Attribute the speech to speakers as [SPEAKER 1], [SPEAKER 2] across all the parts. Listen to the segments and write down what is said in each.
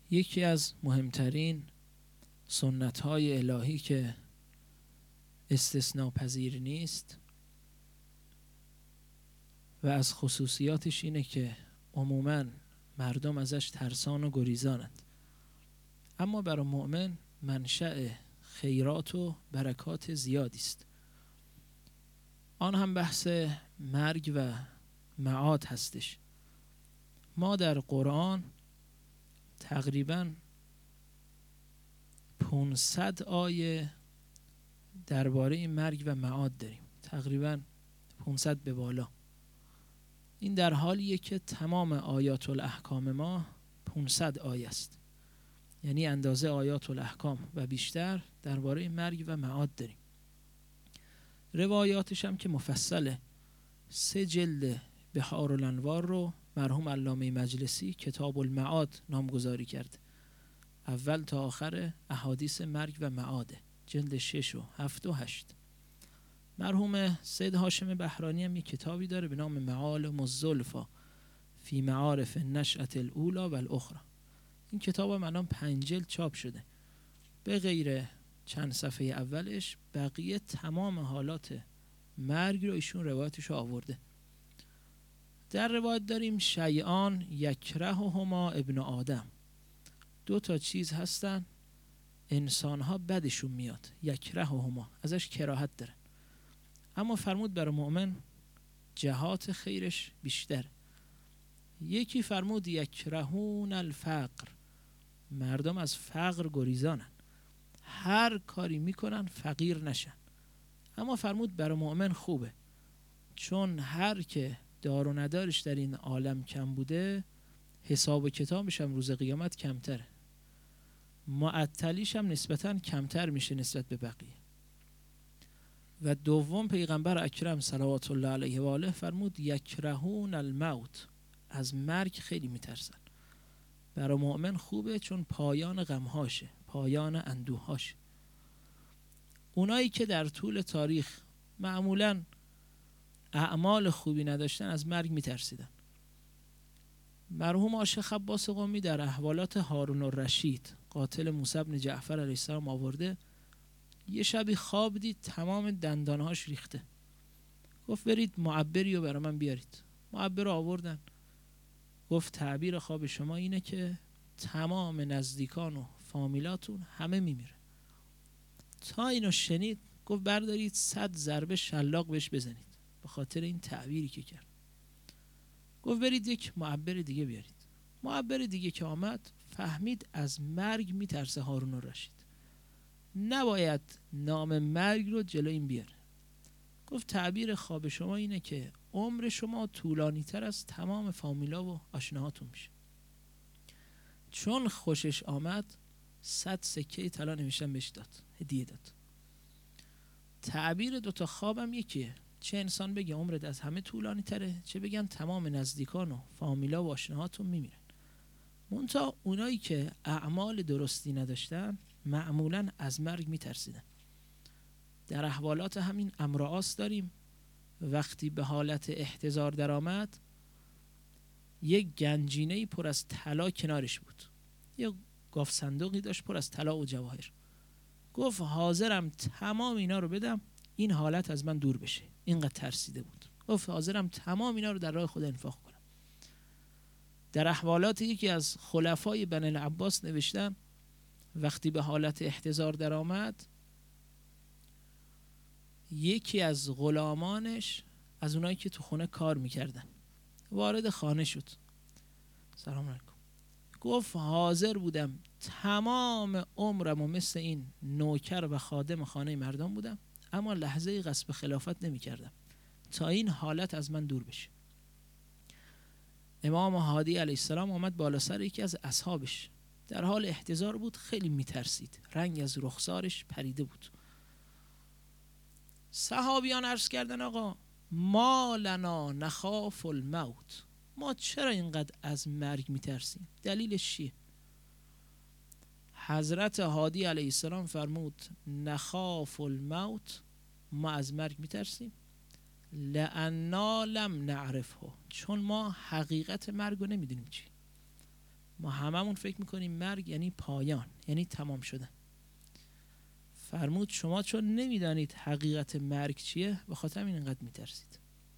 [SPEAKER 1] یکی از مهمترین سنت‌های الهی که استثناء‌پذیر نیست و از خصوصیاتش اینه که عموماً مردم ازش ترسان و گریزانند، اما برای مؤمن منشأ خیرات و برکات زیادی است. آن هم بحث مرگ و معاد هستش. ما در قرآن تقریباً 500 آیه درباره مرگ و معاد داریم، تقریباً 500 به بالا. این در حالیه که تمام آیات الاحکام ما 500 آیه است، یعنی اندازه آیات الاحکام و بیشتر درباره مرگ و معاد داریم. روایاتش هم که مفصله. 3 جلد بحار الانوار رو مرحوم علامه مجلسی کتاب المعاد نامگذاری کرد. اول تا آخر احادیث مرگ و معاده، جلد 6 و 7 و 8. مرحوم سید هاشم بهرانی هم یک کتابی داره به نام معالم الزلفا فی معارف النشأة الاولی و الاخرى. این کتاب هم الان 5 جلد چاپ شده. به غیر چند صفحه اولش بقیه تمام حالات مرگ رو ایشون روایتش آورده. در روایت داریم شیئان یکرههما ابن آدم. 2 تا چیز هستن انسانها بدشون میاد، یکرههما، ازش کراهت دارن، اما فرمود برای مؤمن جهات خیرش بیشتر. یکی فرمود یکرهون الفقر، مردم از فقر گریزانن، هر کاری میکنن فقیر نشن. اما فرمود برای مؤمن خوبه، چون هر که دار و ندارش در این عالم کم بوده، حساب و کتابش هم روز قیامت کمتره، معطلیش هم نسبتاً کمتر میشه نسبت به بقیه. و دوم پیغمبر اکرم صلوات الله علیه و آله فرمود یکرهون الموت، از مرگ خیلی میترسن. برای مؤمن خوبه چون پایان غمهاشه، پایان اندوهاشه. اونایی که در طول تاریخ معمولاً اعمال خوبی نداشتن از مرگ میترسیدن. مرحوم شیخ عباس قمی در احوالات هارون الرشید قاتل موسی بن جعفر علیه السلام آورده، یه شبی خواب دید تمام دندانهاش ریخته. گفت برید معبری رو برای من بیارید. معبر رو آوردن. گفت تعبیر خواب شما اینه که تمام نزدیکان و فامیلاتون همه میمیره. تا اینو شنید گفت بردارید 100 ضربه شلاق بهش بزنید، به خاطر این تعبیری که کرد. گفت برید یک معبر دیگه بیارید. معبر دیگه که آمد فهمید از مرگ میترسه هارون الرشید، نباید نام مرگ رو جلوی این بیاره. گفت تعبیر خواب شما اینه که عمر شما طولانی تر از تمام فامیلا و آشناهاتون میشه. چون خوشش آمد 100 سکه طلا نوشتن بهش داد، هدیه داد. تعبیر 2 تا خوابم یکیه، چه انسان بگه عمرت از همه طولانی تره، چه بگن تمام نزدیکان و فامیلا و آشناهاتون میمیرن. منتها اونایی که اعمال درستی نداشتن معمولاً از مرگ میترسیدن. در احوالات همین عمرو عاص داریم، وقتی به حالت احتضار در آمد یک گنجینه‌ای پر از طلا کنارش بود، یک گاف صندوقی داشت پر از طلا و جواهر. گفت حاضرم تمام اینا رو بدم این حالت از من دور بشه، اینقدر ترسیده بود. گفت حاضرم تمام اینا رو در راه خدا انفاق کنم. در احوالات یکی از خلفای بنی العباس نوشتن وقتی به حالت احتضار در آمد، یکی از غلامانش از اونایی که تو خونه کار میکردن وارد خانه شد. سلام علیکم. گفت حاضر بودم تمام عمرم و مثل این نوکر و خادم خانه مردم بودم، اما لحظه غصب خلافت نمی کردم تا این حالت از من دور بشه. امام هادی علیه السلام آمد بالا سر یکی از اصحابش، در حال احتضار بود، خیلی می ترسید، رنگ از رخسارش پریده بود. صحابیان عرض کردن آقا ما لنا نخاف الموت، ما چرا اینقدر از مرگ میترسیم، دلیلش چیه؟ حضرت هادی علیه السلام فرمود نخاف الموت، ما از مرگ میترسیم لأننا لم نعرفه، چون ما حقیقت مرگ رو نمیدونیم چی. ما هممون فکر میکنیم مرگ یعنی پایان، یعنی تمام شدن. فرمود شما چون نمیدانید حقیقت مرگ چیه، به خاطر همین اینقدر میترسید.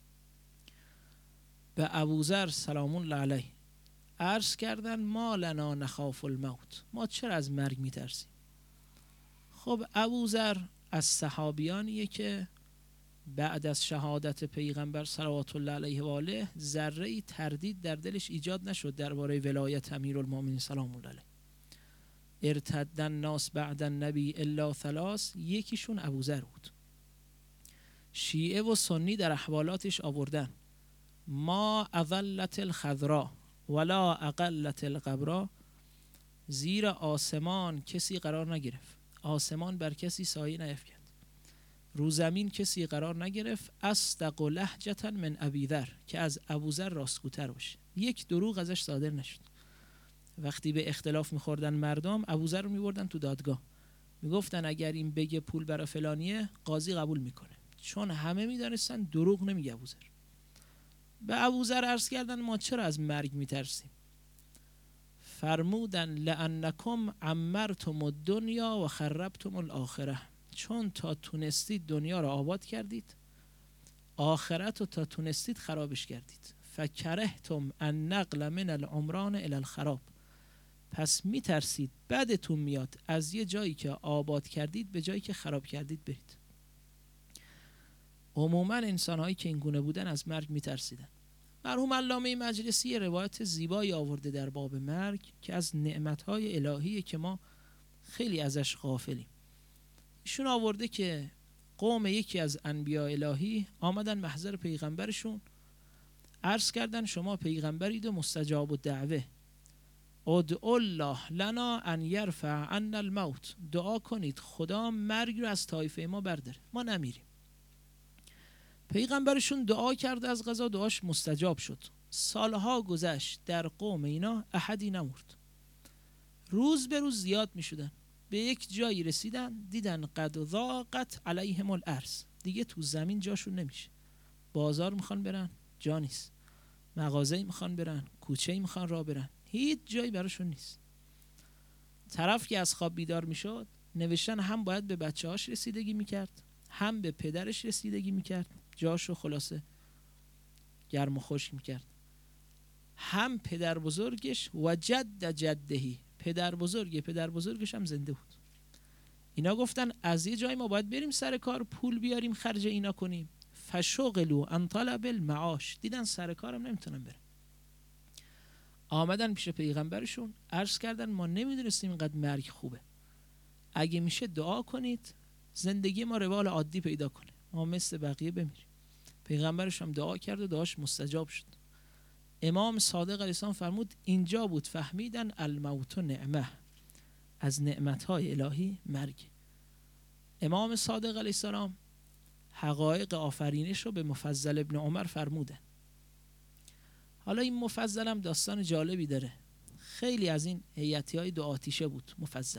[SPEAKER 1] به ابوذر سلام الله علیه عرض کردن ما لنا نخاف الموت، ما چرا از مرگ میترسیم؟ خب ابوذر از صحابیانیه که بعد از شهادت پیغمبر صلوات الله علیه و آله ذره‌ای تردید در دلش ایجاد نشد درباره ولایت امیرالمومنین سلام الله علیه. ارتد الناس بعد النبی الا ثلاث، یکیشون ابوذر بود. شیعه و سنی در احوالاتش آوردن ما اظلت الخضراء ولا اقلت الغبراء، زیر آسمان کسی قرار نگرفت، آسمان بر کسی سایه نیفکند، رو زمین کسی قرار نگرفت اصدق لهجة من ابی ذر، که از ابوذر راستگوتر باشه. یک دروغ ازش صادر نشد. وقتی به اختلاف میخوردن مردم، ابوذر رو میبردن تو دادگاه، میگفتن اگر این بگه پول برای فلانیه قاضی قبول میکنه، چون همه میدانستن دروغ نمیگه ابوذر. به ابوذر عرض کردن ما چرا از مرگ میترسیم؟ فرمودن لانکم عمرتم الدنیا و خربتم الاخره، چون تا تونستید دنیا را آباد کردید، آخرت رو تا تونستید خرابش کردید. فکرهتم النقل من العمران الی الخراب، پس میترسید بدتون میاد از یه جایی که آباد کردید به جایی که خراب کردید برید. عموما انسانهایی که این گونه بودن از مرگ میترسیدن. مرحوم علامه مجلسی یه روایت زیبایی آورده در باب مرگ که از نعمتهای الهیه که ما خیلی ازش غافلیم. ایشون آورده که قوم یکی از انبیاء الهی آمدن محضر پیغمبرشون، عرض کردن شما پیغمبرید و مستجاب الدعوه، ادعوا الله لنا ان یرفع عنا الموت، دعا کنید خدا مرگ رو از طایفه ما برداره، ما نمیریم. پیغمبرشون دعا کرد، از قضا دعاش مستجاب شد. سالها گذشت، در قوم اینا احدی نمرد. روز به روز زیاد می شدن. به یک جایی رسیدن دیدن قد ضاقت علیهم الارض، دیگه تو زمین جاشون نمیشه. بازار میخوان برن جا نیست، مغازه‌ای میخوان برن، کوچه‌ای میخوان راه برن، هیچ جایی براشون نیست. طرف که از خواب بیدار میشد نوشتن هم باید به بچه‌هاش رسیدگی میکرد، هم به پدرش رسیدگی میکرد، جاشو خلاصه گرم و خشک میکرد، هم پدر بزرگش و جد جدهی، پدر بزرگش هم زنده بود. اینا گفتن از یه جای ما باید بریم سر کار، پول بیاریم خرج اینا کنیم. فشغلوا عن طلب المعاش، دیدن سر کارم نمیتونن برن، آمدن پیش پیغمبرشون عرض کردن ما نمیدونستیم اینقدر مرگ خوبه، اگه میشه دعا کنید زندگی ما روال عادی پیدا کنه، ما مثل بقیه بمیریم. پیغمبرش هم دعا کرد و دعاش مستجاب شد. امام صادق علیه السلام فرمود اینجا بود فهمیدن الموت نعمه، از نعمتهای الهی مرگ. امام صادق علیه السلام حقایق آفرینش رو به مفضل ابن عمر فرمودن. حالا این مفضل هم داستان جالبی داره. خیلی از این هیئتی‌های دو آتیشه بود مفضل.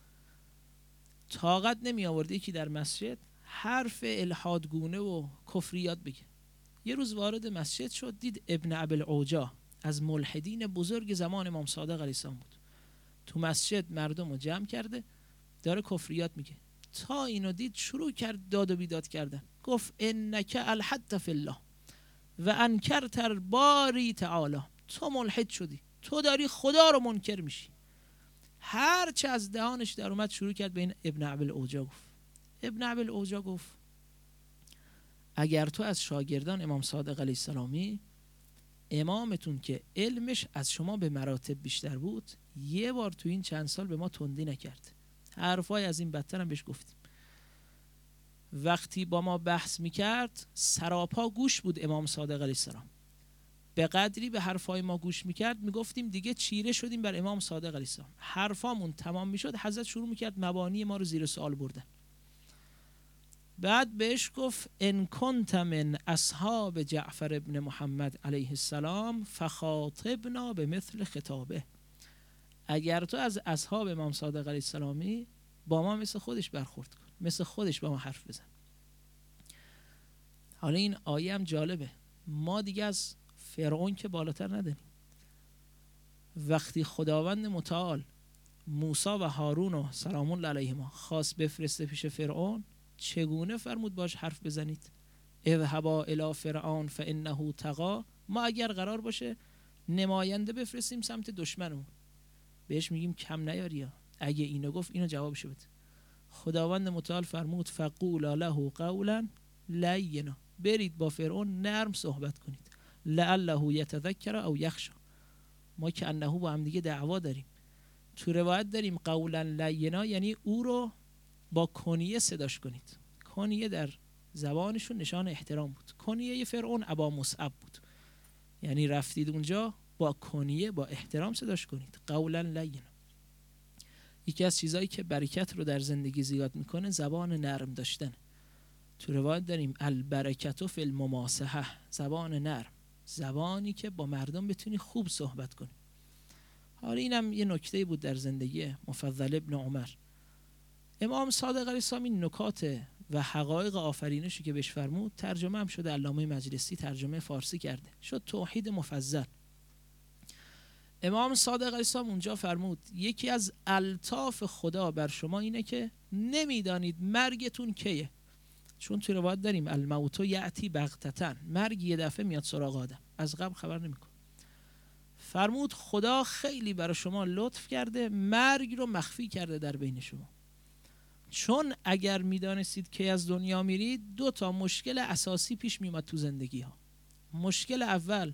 [SPEAKER 1] طاقت نمی آورد یکی در مسجد حرف الحادگونه و کفریات بگه. یه روز وارد مسجد شد، دید ابن ابوالعوجا از ملحدین بزرگ زمان امام صادق علیه السلام بود. تو مسجد مردم رو جمع کرده داره کفریات میگه. تا اینو دید شروع کرد داد و بیداد کردن. گفت انک الحد فی الله و انکرت باری تعالی، تو ملحد شدی، تو داری خدا رو منکر میشی. هر چه از دهانش در اومد شروع کرد به این ابن ابوالعوجا گفت. ابن ابوالعوجا گفت اگر تو از شاگردان امام صادق علیه السلامی، امامتون که علمش از شما به مراتب بیشتر بود یه بار تو این چند سال به ما تندی نکرد، حرفای از این بدتر هم بهش گفتیم. وقتی با ما بحث میکرد سراپا گوش بود امام صادق علیه السلام، به قدری به حرفای ما گوش میکرد میگفتیم دیگه چیره شدیم بر امام صادق علیه السلام. حرفامون تمام میشد حضرت شروع میکرد مبانی ما رو زیر سوال بردن. بعد بهش گفت ان کنت من اصحاب جعفر ابن محمد علیه السلام فخاطبنا بمثل خطابه، اگر تو از اصحاب امام صادق علیه السلامی با ما مثل خودش برخورد کن، مثل خودش با ما حرف بزن. حالا این آیه هم جالبه، ما دیگه از فرعون که بالاتر نداریم. وقتی خداوند متعال موسی و هارون و سلام الله علیهما خواست بفرسته پیش فرعون، چگونه فرمود باش حرف بزنید؟ اذهبا الی فرعون فانه طغی. ما اگر قرار باشه نماینده بفرستیم سمت دشمنمون، بهش میگیم کم نیاریا، اگه اینو گفت اینو جوابشو بده. خداوند متعال فرمود فقولا له قولا لینا، برید با فرعون نرم صحبت کنید، لعله یتذکر او یخشی. ما که انه با هم دیگه دعوا داریم. تو روایت داریم قولا لینا یعنی او رو با کنیه صداش کنید. کنیه در زبانشون نشان احترام بود. کنیه فرعون ابا مصعب بود، یعنی رفتید اونجا با کنیه با احترام صداش کنید. قولا لینا. یکی از چیزایی که برکت رو در زندگی زیاد میکنه زبان نرم داشتن. تو روایت داریم البرکت فی المماسحه، زبان نرم، زبانی که با مردم بتونی خوب صحبت کنی. حالا اینم یه نکته بود در زندگی مفضل ابن عمر. امام صادق علیه السلام این نکات و حقایق آفرینشی که بهش فرمود ترجمه هم شده، علامه مجلسی ترجمه فارسی کرده، شد توحید مفضل. امام صادق علیه السلام اونجا فرمود یکی از الطاف خدا بر شما اینه که نمیدانید مرگتون کیه. چون تو روایت داریم الموت یأتی بغتة، مرگ یه دفعه میاد سراغ آدم، از قبل خبر نمیکنه. فرمود خدا خیلی برای شما لطف کرده، مرگ رو مخفی کرده در بین شما. چون اگر میدانستید که از دنیا میرید 2 مشکل اساسی پیش میومد تو زندگی ها. مشکل اول،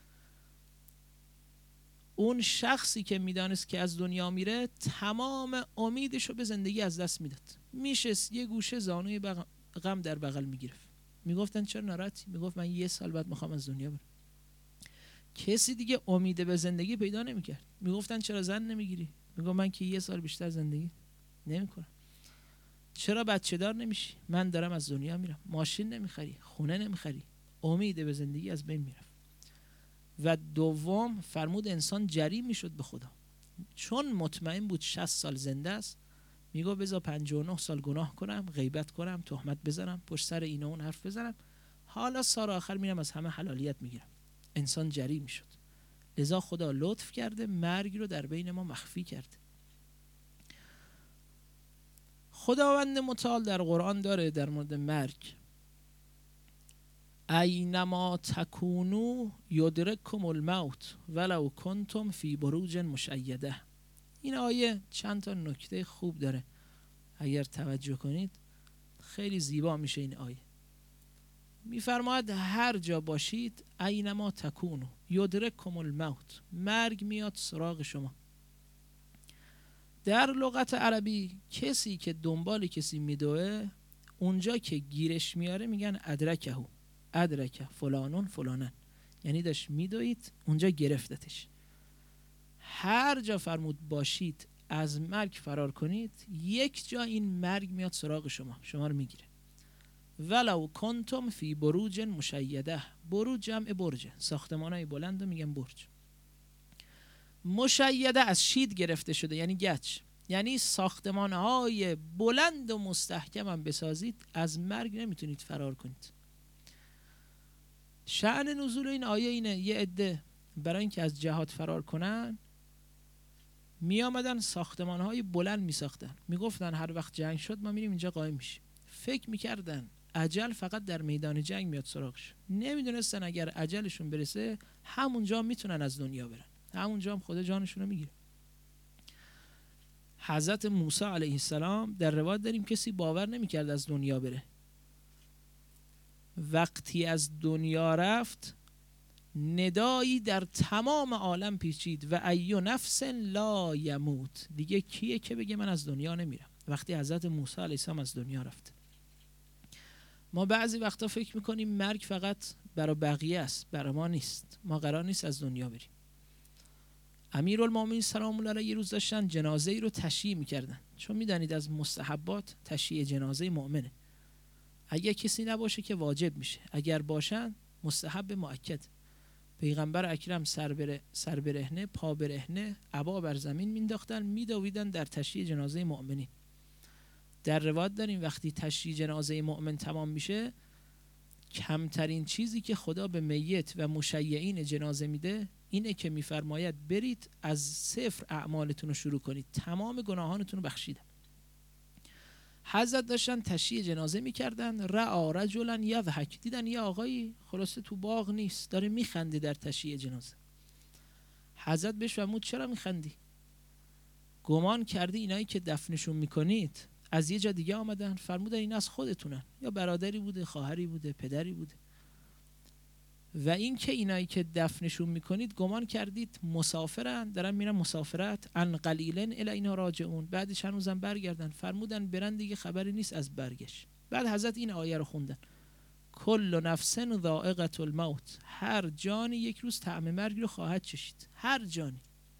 [SPEAKER 1] اون شخصی که میدانست که از دنیا میره تمام امیدش رو به زندگی از دست میداد. میشست یه گوشه زانوی غم در بغل میگرفت. میگفتن چرا ناراحتی؟ میگفت من 1 سال بعد میخوام از دنیا برم. کسی دیگه امید به زندگی پیدا نمیکرد. میگفتن چرا زن نمیگیری؟ میگفت من که 1 سال بیشتر زندگی نمیکنم. چرا بچه دار نمیشی؟ من دارم از دنیا میرم. ماشین نمیخری، خونه نمیخری. امید به زندگی از بین میرفت. و دوم فرمود انسان جری میشد به خدا، چون مطمئن بود 60 سال زنده است. میگو بذار 59 سال گناه کنم، غیبت کنم، تهمت بزنم، پشت سر این و اون حرف بزنم، حالا سال آخر میرم از همه حلالیت میگیرم. انسان جری میشد. لذا خدا لطف کرده مرگ رو در بین ما مخفی کرده. خداوند متعال در قرآن داره در مورد مرگ اینما تکونو یدرککم الموت ولو کنتم فی بروج مشیده. این آیه چند تا نکته خوب داره، اگر توجه کنید خیلی زیبا میشه. این آیه میفرماید هر جا باشید اینما تکونو یدرککم الموت، مرگ میاد سراغ شما. در لغت عربی کسی که دنبال کسی میدوه اونجا که گیرش میاره میگن ادرکهو، ادرک فلانون فلانن، یعنی داشت میدوید اونجا گرفتتش. هر جا فرمود باشید از مرگ فرار کنید، یک جا این مرگ میاد سراغ شما، شما رو میگیره. ولو کنتم فی بروج مشیده، بروج جمع برج، ساختمانای بلند رو میگن برج. مشیده از شید گرفته شده یعنی گچ، یعنی ساختمانهای بلند و مستحکم هم بسازید از مرگ نمیتونید فرار کنید. شأن نزول این آیه اینه یه عده برای اینکه از جهاد فرار کنن می آمدن ساختمانهای بلند می ساختن، می گفتن هر وقت جنگ شد ما میریم اینجا قایم میشیم. فکر میکردن اجل فقط در میدان جنگ میاد سراغش، نمیدونستن اگر اجلشون برسه همونجا میتونن از دنیا برن، همونجا هم خدا جانشون رو میگیره. حضرت موسی علیه السلام در روایت داریم کسی باور نمیکرد از دنیا بره. وقتی از دنیا رفت ندایی در تمام عالم پیچید و ایو نفس لا یموت، دیگه کیه که بگه من از دنیا نمیرم؟ وقتی حضرت موسی علیه السلام از دنیا رفت. ما بعضی وقتا فکر میکنیم مرگ فقط برای بقیه است، برای ما نیست. ما قرار نیست از دنیا بریم. امیرالمومنین سلام الله علیه یه روز داشتن جنازه ای رو تشییع میکردن، چون میدانید از مستحبات تشییع جنازه مؤمنه. اگر کسی نباشه که واجب میشه، اگر باشن مستحب مؤکد. پیغمبر اکرم سر برهنه، پا برهنه، عبا بر زمین مینداختن، میدویدن در تشییع جنازه مؤمنین. در روایت داریم وقتی تشییع جنازه مؤمن تمام میشه کمترین چیزی که خدا به میت و مشیعین جنازه میده اینه که میفرماید برید از صفر اعمالتون رو شروع کنید، تمام گناهانتون رو بخشیدم. حضرت داشتن تشییع جنازه میکردن، رأى رجلا یضحک، دیدن یه آقایی خلاصه تو باغ نیست داره میخنده در تشییع جنازه. حضرت بهش فرمود چرا میخندی؟ گمان کردی اینایی که دفنشون میکنید از یه جا دیگه آمدن؟ فرمودن این از خودتونن، یا برادری بوده، خواهری بوده، پدری بوده. و این که اینایی که دفنشون میکنید گمان کردید مسافرن، دارن میرن مسافرت، ان قلیلن الینا راجعون، بعدش هنوزم برگردن. فرمودن برن دیگه خبری نیست از برگشت. بعد حضرت این آیه رو خوندن، کل نفس ذائقة الموت، هر جانی یک روز طعم مرگ رو خواهد چشید، هر جانی.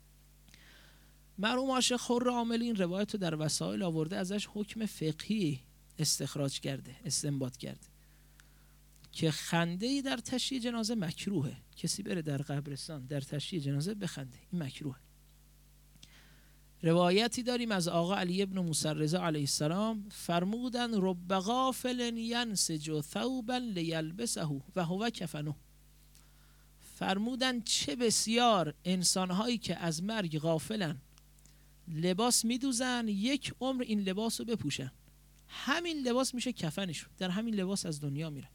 [SPEAKER 1] مرحوم عاشق خرم‌عاملی این روایت رو در وسائل آورده، ازش حکم فقهی استخراج کرده، استنباط کرده که خنده‌ای در تشییع جنازه مکروهه. کسی بره در قبرستان در تشییع جنازه بخنده، این مکروهه. روایتی داریم از آقا علی ابن موسی رضا علیه السلام، فرمودن رب غافل ینسج ثوبا لیلبسه و هو کفنه. فرمودن چه بسیار انسانهایی که از مرگ غافلن، لباس میدوزن یک عمر این لباس رو بپوشن، همین لباس میشه کفنشون، در همین لباس از دنیا میرن.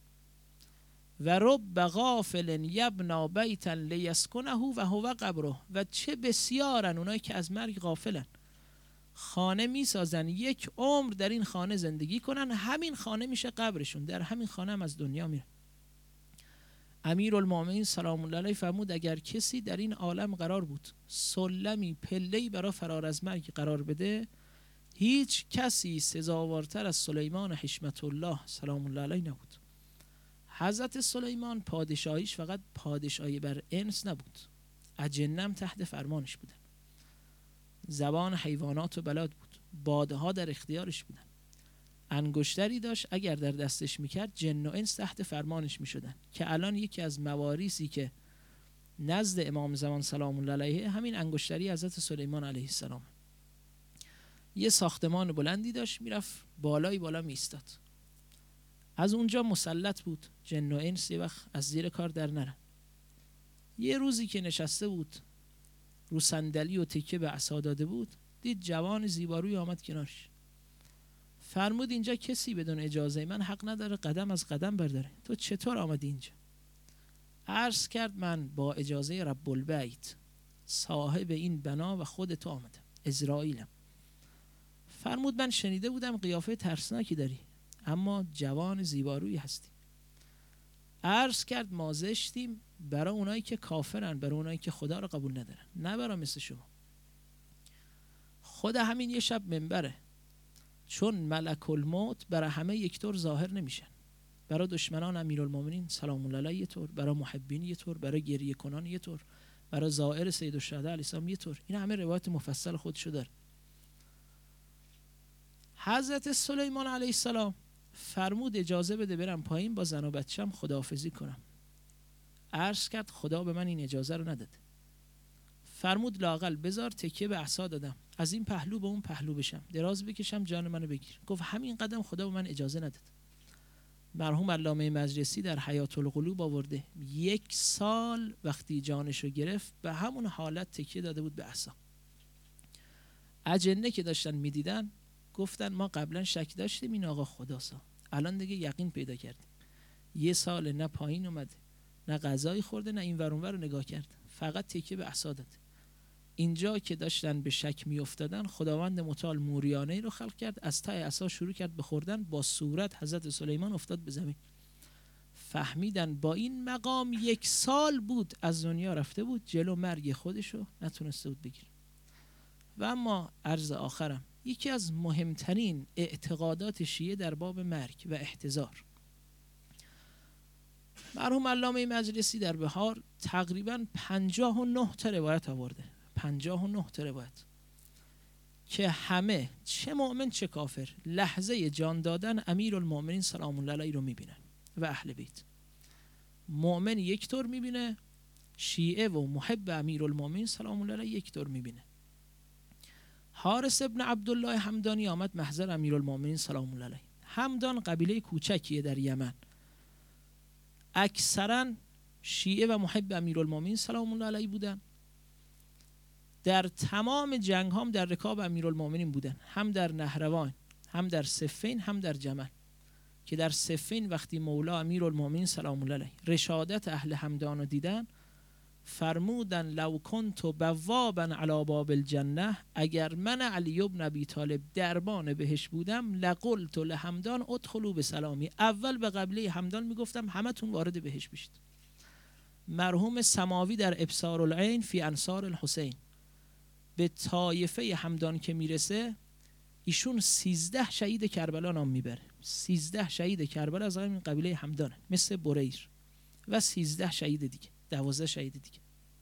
[SPEAKER 1] و رب غافل یبنا بیتا لیسکنه و هو قبره، و چه بسیارن اونایی که از مرگ غافلن، خانه میسازن یک عمر در این خانه زندگی کنن، همین خانه میشه قبرشون، در همین خانه هم از دنیا میرن. امیرالمومنین سلام الله علیه فرمود اگر کسی در این عالم قرار بود سلمی پله‌ای برای فرار از مرگ قرار بده، هیچ کسی سزاوارتر از سلیمان حشمت الله سلام الله علیه نبود. حضرت سلیمان پادشاهیش فقط پادشاهی بر انس نبود، اجنم تحت فرمانش بودن، زبان حیوانات و بلاد بود، باده ها در اختیارش بودن، انگشتری داشت اگر در دستش میکرد جن و انس تحت فرمانش میشدن، که الان یکی از مواریثی که نزد امام زمان سلام الله علیه همین انگشتری حضرت سلیمان علیه السلام. یه ساختمان بلندی داشت، میرفت بالای بالا میستاد، از اونجا مسلط بود جن و انس یه وقت از زیر کار در نرن. یه روزی که نشسته بود رو صندلی و تکیه به عصا داده بود، دید جوان زیباروی آمد کنارش. فرمود اینجا کسی بدون اجازه من حق نداره قدم از قدم برداره، تو چطور آمدی اینجا؟ عرض کرد من با اجازه رب البیت صاحب این بنا و خود تو آمدم، عزرائیلم. فرمود من شنیده بودم قیافه ترسناکی داری، اما جوان زیبارویی هستی. عرض کرد ما زشتیم برای اونایی که کافرن، برای اونایی که خدا رو قبول ندارن، نه برای مثل شما. خود همین یه شب منبره، چون ملک الموت برای همه یک طور ظاهر نمیشن، برای دشمنان امیرالمومنین سلام الله علیه یه طور، برای محبین یه طور، برای گریه کنان یه طور، برای زائر سید الشهدا علیه السلام یه طور. این همه روایت مفصل خودشو داره. حضرت سلیمان علیه السلام فرمود اجازه بده برم پایین با زن و بچه‌م خداحافظی کنم. عرض کرد خدا به من این اجازه رو نداده. فرمود لااقل بذار تکیه به عصا دادم، از این پهلو به اون پهلو بشم، دراز بکشم جان منو بگیر. گفت همین قدم خدا به من اجازه نداد. مرحوم علامه مجلسی در حیات القلوب آورده 1 سال وقتی جانشو گرفت به همون حالت تکیه داده بود به عصا. اجنه که داشتن میدیدن گفتن ما قبلا شک داشتیم این آقا خداسا، الان دیگه یقین پیدا کردیم. 1 سال نه پایین اومده، نه غذایی خورده، نه این ور اون ور رو نگاه کرد، فقط تکیه به عصا داد. اینجا که داشتن به شک میافتادن خداوند متعال موریانه‌ای رو خلق کرد، از ته عصا شروع کرد به خوردن، با صورت حضرت سلیمان افتاد به زمین. فهمیدن با این مقام 1 سال بود از دنیا رفته بود، جلو مرگ خودشو نتونسته بود بگیره. و اما عرض آخرم، یکی از مهمترین اعتقادات شیعه در باب مرگ و احتضار، مرحوم علامه مجلسی در بهار تقریباً 59 تا روایت آورده، 59 تا روایت که همه چه مؤمن چه کافر لحظه جان دادن امیرالمومنین سلام الله علیه رو میبینن و اهل بیت. مؤمن یک طور میبینه، شیعه و محب امیرالمومنین سلام الله علیه یک طور میبینه. حارث ابن عبدالله همدانی آمد محضر امیرالمومنین سلام الله علیه. همدان قبیله کوچکیه در یمن، اکثرا شیعه و محب امیرالمومنین سلام الله علیه بودن. در تمام جنگ هم در رکاب امیرالمومنین بودن، هم در نهروان، هم در صفین، هم در جمل. که در صفین وقتی مولا امیرالمومنین سلام الله علیه رشادت اهل همدان رو دیدن، فرمودن لو کنت بوابا علی باب الجنه، اگر من علی بن ابی طالب دربان بهش بودم، لقلت لهمدان ادخلوا بسلامی، اول به قبله همدان میگفتم همتون وارد بهش بشید. مرحوم سماوی در ابصار العین فی انصار الحسین به طایفه همدان که میرسه، ایشون 13 شهید کربلا نام میبره. 13 شهید کربلا از همین قبیله همدانه، مثل بریر، و 13 شهید دیگه، 12 شهید دیگه.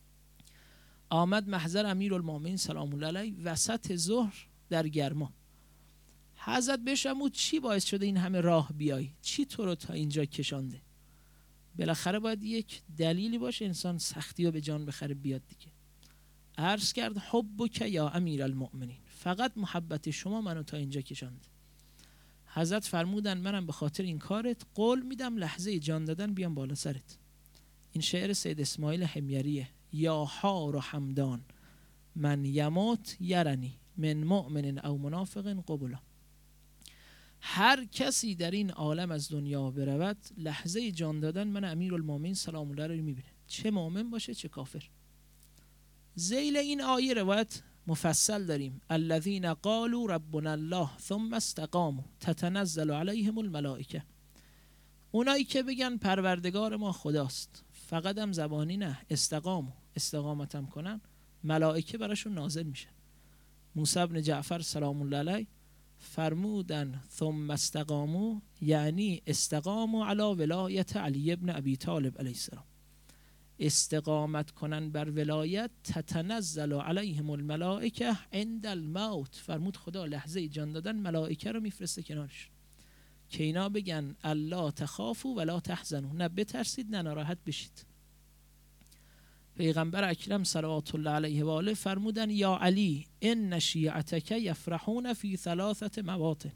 [SPEAKER 1] آمد محضر امیرالمومنین سلام الله علیه وسط ظهر در گرما. حضرت بشمود چی باعث شده این همه راه بیای؟ چی تو رو تا اینجا کشانده؟ بالاخره باید یک دلیلی باشه انسان سختی رو به جان بخره بیاد دیگه. عرض کرد حبک یا امیرالمؤمنین، فقط محبت شما منو تا اینجا کشاند. حضرت فرمودن منم به خاطر این کارت قول میدم لحظه جان دادن بیام بالا سرت. این شعر سید اسماعیل حمیریه. یا حار و حمدان من یموت یرنی من مؤمن او منافق قبلا. هر کسی در این عالم از دنیا برود، لحظه جان دادن من امیرالمومنین سلام الله علیه رو میبینه، چه مؤمن باشه چه کافر. ذیل این آیه روایت مفصل داریم. الذین قالوا ربنا الله ثم استقاموا تتنزل علیهم الملائکه. اونایی که بگن پروردگار ما خداست، فقط هم زبانی نه، استقامت هم کنن، ملائکه براشون نازل میشن. موسی بن جعفر سلام الله علیه فرمودن ثم استقاموا یعنی استقاموا علی ولایت علی ابن ابی طالب علیه السلام. استقامت کنن بر ولایت، تتنزل علیهم الملائکه عند الموت. فرمود خدا لحظه جان دادن ملائکه رو میفرسته کنارش که اینا بگن الا تخافوا ولا تحزنوا، نه بترسید نه ناراحت بشید. پیغمبر اکرم صلوات الله علیه و آله فرمودن یا علی ان شیعتک یفرحون فی 3 مواطن.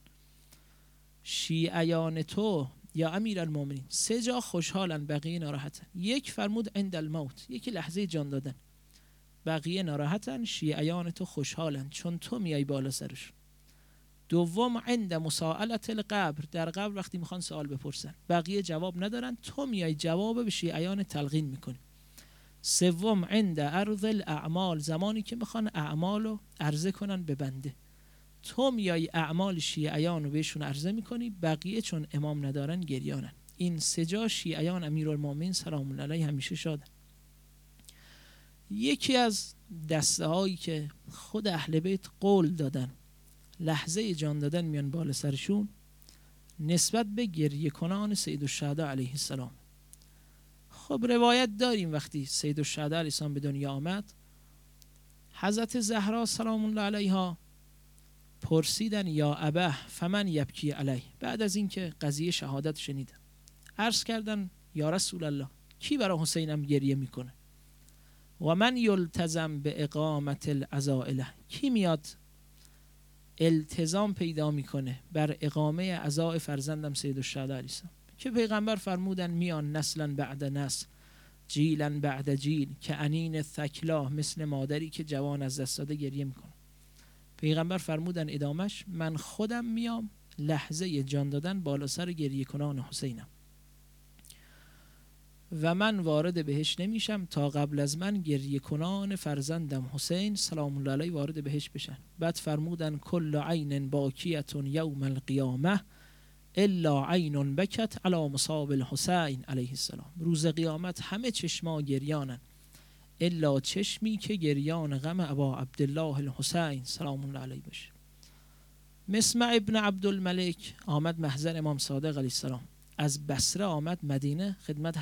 [SPEAKER 1] شیعیان تو یا امیرالمومنین 3 جا خوشحالن، بقیه ناراحتن. یک فرمود عند الموت، یکی لحظه جان دادن، بقیه ناراحتن، شیعیان تو خوشحالن چون تو میای بالا سرش. دوم عند مسائلت القبر، در قبر وقتی میخوان سوال بپرسن، بقیه جواب ندارن، تو میای جواب به شیعیان تلقین میکنی. سوم عند عرض الاعمال، زمانی که میخوان اعمالو عرضه کنن به بنده، تو میای اعمال شیعیان رو بهشون عرضه میکنی، بقیه چون امام ندارن گریانن. این 3 جا شیعیان امیرالمومنین سلام الله علیه همیشه شادن. یکی از دسته هایی که خود اهل بیت قول دادن لحظه جان دادن میان بالا سرشون، نسبت به گریه کنان سید الشهدا علیه السلام. خب روایت داریم وقتی سید الشهدا علیه السلام به دنیا آمد، حضرت زهرا سلام الله علیها پرسیدن یا ابه فمن یبکی علیه، بعد از اینکه قضیه شهادت شنیدن عرض کردن یا رسول الله کی برای حسینم گریه میکنه؟ و من یلتزم به اقامت العزائله، کی میاد التزام پیدا میکنه بر اقامه عزاء فرزندم سید الشهدا علیه السلام؟ که پیغمبر فرمودن میان نسلا بعد نسل، جیلا بعد جیل، که انین ثکلا، مثل مادری که جوان از دست داده گریه میکنه. پیغمبر فرمودن ادامش من خودم میام لحظه جان دادن بالا سر گریه کنان حسینم و من وارد بهش نمیشم تا قبل از من گریه کنان فرزندم حسین سلام الله علیه وارد بهش بشن. بعد فرمودن کل عین باکیت یوم القیامه الا عین بکت علی مصاب الحسین علیه السلام. روز قیامت همه چشما گریانن الا چشمی که گریان غم ابا عبدالله الحسین سلام الله علیه باشه. مسمع ابن عبدالملک آمد محضر امام صادق علیه السلام، از بصره آمد مدینه خدمت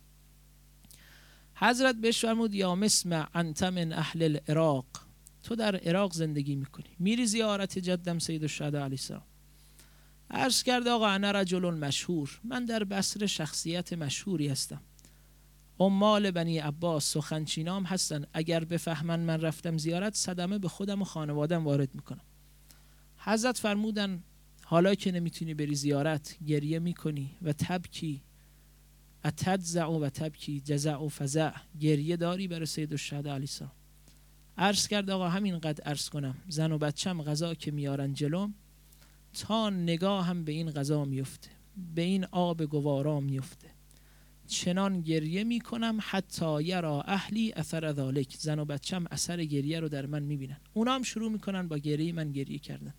[SPEAKER 1] حضرت بهش فرمود یا مسمع انت من اهل العراق، تو در عراق زندگی میکنی، میری زیارت جدم سید الشهدا علیه السلام. عرض کرد آقا انا رجل مشهور، من در بصره شخصیت مشهوری هستم، عمال بنی عباس سخنچینام هستن، اگر بفهمن من رفتم زیارت صدمه به خودم و خانوادم وارد میکنم. حضرت فرمودن حالا که نمیتونی بری زیارت، گریه میکنی و تبکی اتجزع و تبکی، جزع و فزع، گریه داری برای سیدالشهدا علیه السلام. عرض کرد آقا همینقدر عرض کنم، زن و بچم غذا که میارن جلوم، تا نگاه هم به این غذا میفته، به این آب گوارا میفته، چنان گریه میکنم حتی یرا اهلی اثر ذالک، زن و بچم اثر گریه رو در من میبینن. اونا هم شروع میکنن با گریه من گریه کردن.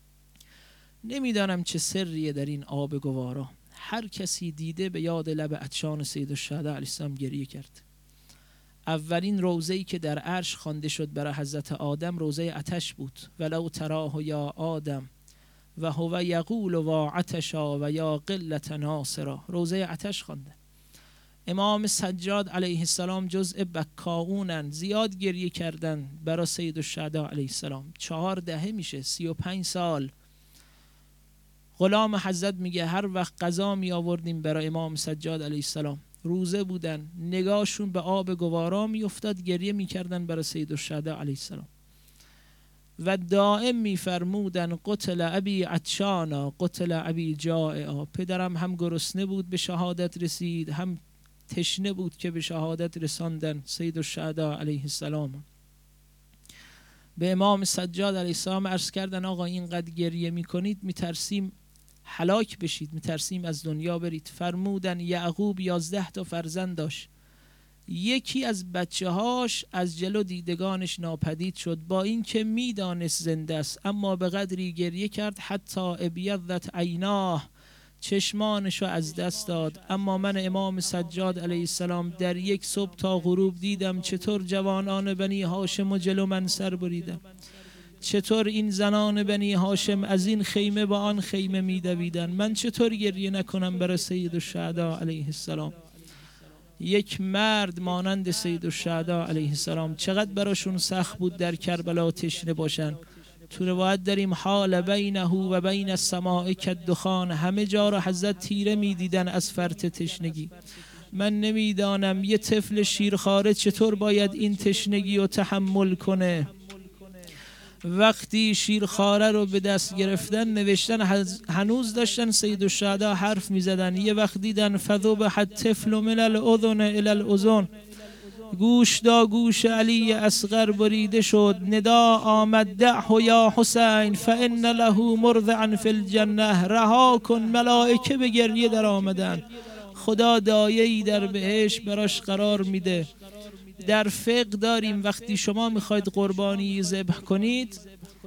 [SPEAKER 1] نمیدانم چه سریه در این آب گوارا، هر کسی دیده به یاد لب عطشان سیدالشهدا علیه السلام گریه کرد. اولین روضه‌ای که در عرش خوانده شد برای حضرت آدم روضه عطش بود. ولو تراه یا آدم و هو یقول و عطشا و یا قلت ناصرا، روضه عطش خوانده. امام سجاد علیه السلام جزء بکاؤونن، زیاد گریه کردن برای سیدالشهدا علیه السلام. 4 دهه میشه، 35 سال. غلام حضرت میگه هر وقت غذا می آوردیم برای امام سجاد علیه السلام، روزه بودن، نگاهشون به آب گوارا می افتاد، گریه میکردن برای سیدالشهدا علیه السلام. و دائم میفرمودن قتل ابی عطشانا قتل ابی جائعا، پدرم هم گرسنه بود به شهادت رسید، هم تشنه بود که به شهادت رساندن سیدالشهدا علیه السلام. به امام سجاد علیه السلام عرض کردن آقا اینقدر گریه میکنید میترسیم هلاک بشید، میترسیم از دنیا برید. فرمودن یعقوب 11 تا فرزند داشت، یکی از بچه هاش از جلو دیدگانش ناپدید شد، با اینکه میدانست زنده است اما به قدری گریه کرد حتی ابیضت عیناه، چشمانشو از دست داد. اما من امام سجاد علیه السلام در یک صبح تا غروب دیدم چطور جوانان بنی هاشم و جلو من سر بریدن، چطور این زنان بنی هاشم از این خیمه با آن خیمه میدویدن، من چطور گریه نکنم برای سیدالشهدا علیه السلام. یک مرد مانند سیدالشهدا علیه السلام چقدر براشون سخت بود در کربلا تشنه باشن. تو روایت داریم حال بینه و بین السماء کالدخان، همه جا را حضرت تیره میدیدن از فرط تشنگی. من نمیدانم یه طفل شیرخواره چطور باید این تشنگی رو تحمل کنه. وقتی شیرخواره رو به دست گرفتن نوشتن هنوز داشتن سیدالشهدا حرف میزدن. یه وقت دیدن فذبح الطفل من الاذن الی الاذن، گوش دا گوش علی اصغر بریده شد. ندا آمد دعه یا حسین فان له مرضعا فی الجنه، رها کن، ملائکه به گریه در آمدن، خدا دایه‌ای در بهشت براش قرار میده. در فقه داریم وقتی شما میخواید قربانی ذبح کنید،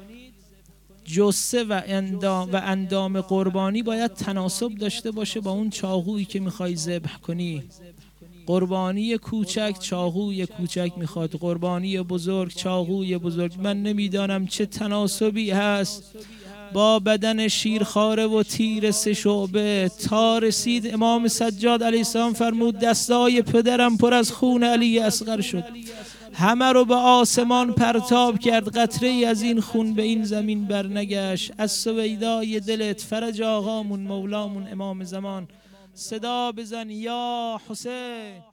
[SPEAKER 1] جثه و اندام قربانی باید تناسب داشته باشه با اون چاقویی که میخوای ذبح کنی. قربانی کوچک چاقوی کوچک میخواد، قربانی بزرگ چاقوی بزرگ. من نمیدانم چه تناسبی هست با بدن شیرخواره و تیر 3 شعبه تا رسید. امام سجاد علیه السلام فرمود دستای پدرم پر از خون علی اصغر شد، همه رو به آسمان پرتاب کرد، قطره ای از این خون به این زمین برنگشت. از سویدای دلت فرج آقامون مولامون امام زمان صدا بزن یا حسین.